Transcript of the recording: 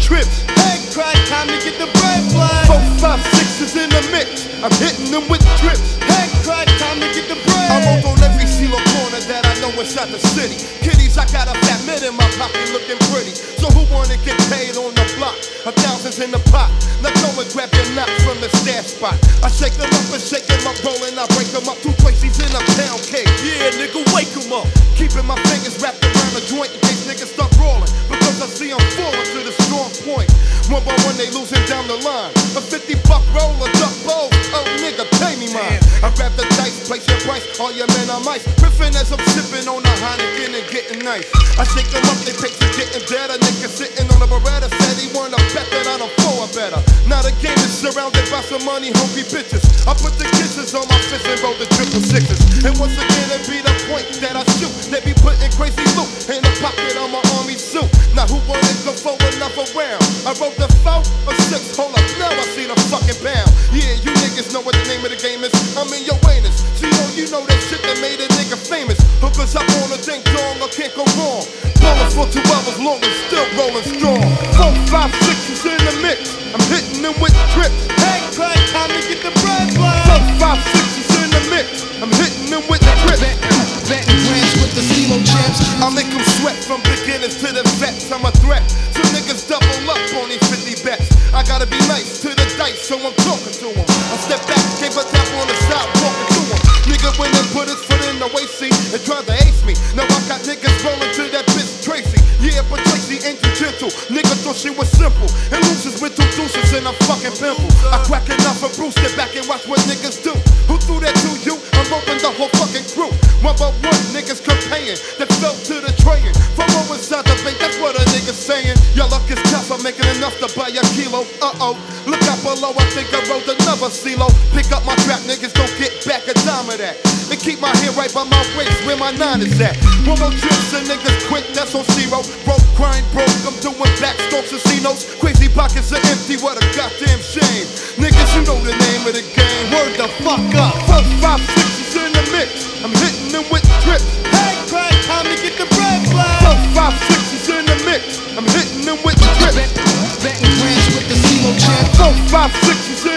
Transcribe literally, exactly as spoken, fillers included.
trips. Head crack, time to get the bread flag. Four, five, six is in the mix. I'm hitting them with trips. Head crack, time to get the bread. I'm on on every CeeLo corner that I know inside the city. Kiddies, I got a fat mid in my pocket looking pretty. So who wanna get paid on the block? A thousand's in the pot. Now go and grab your knots from the stash spot. I shake them up and shake them up, rolling, I break them up. Two Tracy's in a pound cake. Yeah, nigga, wake them up. Keeping my fingers wrapped around the joint in case niggas start rolling. Because I see them falling to the strong point. One by one, they losing down the line. A fifty buck roll, a duck bowl. Oh, nigga, pay me mine. I grab the dice, place your price. All your men are mice. Riffing as I'm sipping on a Heineken and getting nice. I shake them up, they picture getting dead. A nigga sitting on a Beretta said he wanna bet that I don't flow better. Now the game is surrounded by some money, hungry bitches. I put the kisses on my fist and roll the triple sixes. And once again, it be the point that I shoot. They be putting crazy loot in the pocket of my army suit. Now who wanna go for another round? I wrote the four or six, hold up, now I see the fucking pound. Yeah, you niggas know what the name of the game is. I'm in your anus. See, oh, you know that shit that made a nigga famous. Hookers up on a ding dong, I can't go wrong. Rolling for two hours long and still rolling strong. Four, five, six is in the mix. I'm hitting them with trips. Head crack, time to get the bread flag. Four, five, six is in the mix. I'm hitting them with trips. Betting grants with the CeeLo champs. I make them sweat from beginners to the vets. I'm a threat. Some niggas double up on these fifty bets. I gotta be nice to the dice, so I'm talking to them. I step back, gave a tap on the side, walking to them. Nigga went and put his foot in the waist seat and tried to ace me. Now I got niggas rolling to that bitch Tracy. Yeah, but Tracy ain't too gentle. Nigga thought she was simple. And loses with two deuces and a fucking pimple. I crack enough for Bruce, get back and watch what niggas do. Who threw that to you? I'm roping the whole fucking crew. One by one, niggas comparing that fell to the train. From over inside the bank, that's what a nigga's saying. Your luck is tough, I'm making enough to buy a kilo. Uh-oh, look out below, I think I wrote another CeeLo. Pick up my trap, niggas don't get back a dime of that. And keep my hand right by my waist, where my nine is at. One more trips and niggas quit, that's on zero. Broke, crying, broke, I'm doing black strokes and C-notes. Crazy pockets are empty, what a goddamn shame. Niggas, you know the name of the game. Word the fuck up. Four, five, six is in the mix. I'm hitting them with trips. Head crack, time to get the bread flag. Four, five, six is in the mix. I'm hitting them with trips. Betting grants with the CeeLo champs. Four, five, six is in